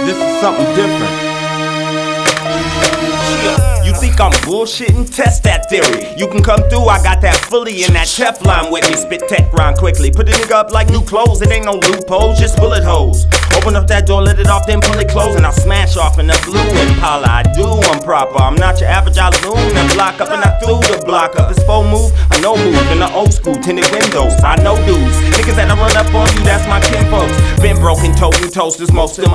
This is something different. You think I'm bullshitting? Test that theory. You can come through, I got that fully in that Teflon with me. Spit tech rhyme quickly. Put a nigga up like new clothes. It ain't no loopholes, just bullet holes. Open up that door, let it off, then pull it close, and I'll smash off in the blue Impala. I do, I'm proper. I'm not your average loon and block up, and I threw the block up. It's full move, I know move in the old school tinted windows. I know dudes, niggas that I run up on you, that's my kinfolks. Been broken, toting toasters, most of my